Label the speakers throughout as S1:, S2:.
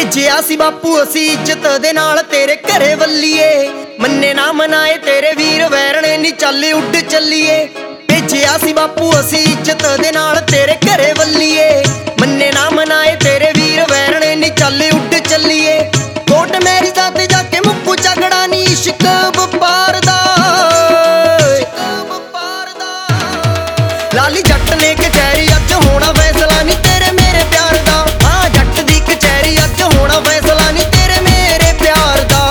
S1: ਭੇਜਿਆ ਸੀ ਬਾਪੂ ਅਸੀਂ ਇੱਜ਼ਤ ਦੇ ਨਾਲ ਤੇਰੇ ਘਰੇ ਵੱਲੀਏ। ਮੰਨੇ ਨਾ ਮਨਾਏ ਤੇਰੇ ਵੀਰ ਵੈਰਣੇ ਨੀ ਚੱਲ ਉੱਡ ਚੱਲੀਏ। ਭੇਜਿਆ ਸੀ ਬਾਪੂ ਅਸੀਂ ਇੱਜ਼ਤ ਦੇ ਨਾਲ ਤੇਰੇ ਘਰੇ ਵੱਲੀਏ। ਮੰਨੇ ਨਾ ਮਨਾਏ ਤੇਰੇ ਵੀਰ ਵੈਰਣੇ ਨੀ ਚੱਲ ਉੱਡ ਚੱਲੀਏ। ਕੋਟ ਮੇਰੀ ਤੇ ਜਾ ਕੇ ਮੁੱਕੂ ਝਗੜਾ ਨੀ ਇਸ਼ਕ ਵਪਾਰ ਦਾ। ਲਾਲੀ ਜੱਟ ਨੇ ਕਚਹਿਰੀ ਅੱਜ ਹੋਣਾ ਫੈਸਲਾ ਨੀ ਤੇਰੇ ਮੇਰੇ ਪਿਆਰ ਦਾ। ਹਾਂ ਜੱਟ ਦੀ ਕਚਹਿਰੀ ਅੱਜ ਹੋਣਾ ਫੈਸਲਾ ਨੀ ਤੇਰੇ ਮੇਰੇ ਪਿਆਰ ਦਾ।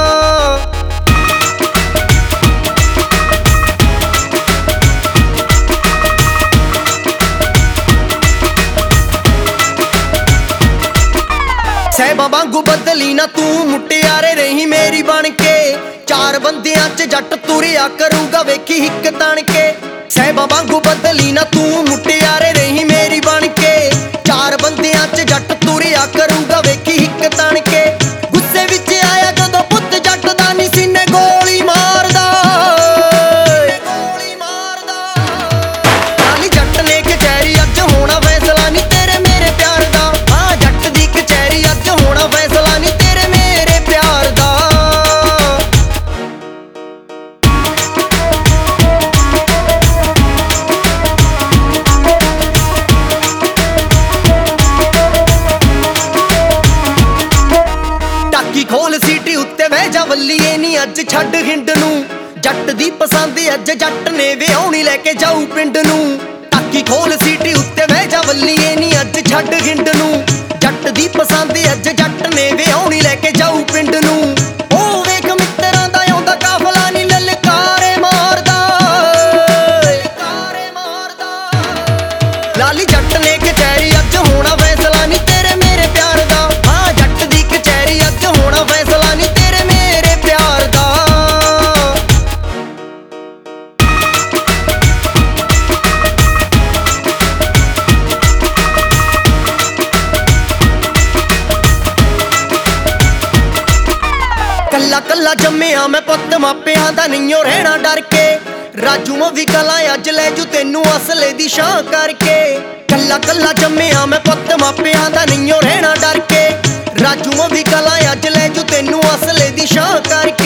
S1: ਸਹਿਬਾਂ ਵਾਂਗੂ ਬਦਲੀ ਨਾ ਤੂੰ ਮੁਟਿਆਰੇ ਰਹੀ ਮੇਰੀ ਬਣ ਕੇ। ਚਾਰ ਬੰਦਿਆਂ 'ਚ ਜੱਟ ਤੁਰਿਆ ਕਰੂਗਾ ਵੇਖੀ ਹਿੱਕ ਤਣ ਕੇ। ਸਹਿਬਾਂ ਵਾਂਗੂ ਬਦਲੀ ਨਾ ਤੂੰ ਮੁਟਿਆਰੇ ਰਹੀ ਮੇਰੀ ਬਣ ਕੇ। ਚਾਰ ਬੰਦਿਆਂ 'ਚ ਜੱਟ ਤੁਰਿਆ ਕਰੂਗਾ ਵੇਖੀ ਹਿੱਕ ਤਣ ਕੇ। ਗੁੱਸੇ ਵਿੱਚ ਆਇਆ ਜਦੋਂ ਪੁੱਤ ਜੱਟ ਦਾ ਨੀ ਸੀਨੇ ਗੋਲੀ ਮਾਰਦਾ। ਲਾਲੀ ਜੱਟ ਨੇ ਕਚਹਿਰੀ ਅੱਜ ਹੋਣਾ ਫੈਸਲਾ ਨੀ ਤੇਰੇ ਮੇਰੇ ਪਿਆਰ ਦਾ। ਹਾਂ ਜੱਟ ਦੀ ਕਚਹਿਰੀ ਅੱਜ ਹੋਣਾ ਫੈਸਲਾ ਨੀ ਤੇਰੇ ਮੇਰੇ ਪਿਆਰ ਦਾ। ਟਾਕੀ ਖੋਲ ਸੀਟੀ ਉੱਤੇ ਬਹਿ ਜਾ ਵੱਲੀਏ ਨੀ ਅੱਜ ਛੱਡ ਹਿੰਡ ਨੂੰ। ਜੱਟ ਦੀ ਪਸੰਦ ਅੱਜ ਜੱਟ ਨੇ ਵਿਆਹੁਣੀ ਲੈ ਕੇ ਜਾਊ ਪਿੰਡ ਨੂੰ। ਟਾਕੀ ਖੋਲ ਸੀਟੀ ਉੱਤੇ ਬਹਿ ਜਾ ਵੱਲੀਏ ਨੀ ਅੱਜ ਛੱਡ ਹਿੰਡ ਨੂੰ। ਜੱਟ ਦੀ ਪਸੰਦ ਅੱਜ ਜੱਟ ਨੇ ਵਿਆਹੁਣੀ ਲੈ ਕੇ ਜਾਊ ਪਿੰਡ ਨੂੰ। ਉਹ ਵੇਖ ਮਿੱਤਰਾਂ ਦਾ ਆਉਂਦਾ ਕਾਫਲਾ ਨੀ ਲਲਕਾਰੇ ਮਾਰਦਾ। ਲਾਲੀ ਜੱਟ ਨੇ ਕਚਹਿਰੀ ਅੱਜ ਹੋਣਾ ਫੈਸਲਾ ਨੀ ਤੇਰੇ ਮੇਰੇ ਪਿਆਰ ਦਾ। ਹਾਂ ਜੱਟ ਦੀ ਕਚਹਿਰੀ ਅੱਜ ਹੋਣਾ ਫੈਸਲਾ ਨੀ ਤੇਰੇ ਮੇਰੇ ਪਿਆਰ ਦਾ। ਕੱਲਾ ਕੱਲਾ ਜੰਮਿਆ ਮੈਂ ਪੁੱਤ ਮਾਪਿਆਂ ਦਾ ਨਹੀਂਓ ਰਹਿਣਾ ਡਰ ਕੇ। ਰਾਜੂ ਮੋਵੀ ਕਲਾ ਅੱਜ ਲੈ ਜੂ ਤੈਨੂੰ ਅਸਲੇ ਦੀ ਸ਼ਾਂ ਕਰਕੇ। ਕੱਲਾ ਕੱਲਾ ਜੰਮਿਆ ਮੈਂ ਪੁੱਤ ਮਾਪਿਆਂ ਦਾ ਨਹੀਂਓ ਰਹਿਣਾ ਡਰ ਕੇ। ਰਾਜੂ ਮੋਵੀ ਕਲਾ ਅੱਜ ਲੈ ਜੂ ਤੈਨੂੰ ਅਸਲੇ ਦੀ ਸ਼ਾਂ ਕਰਕੇ।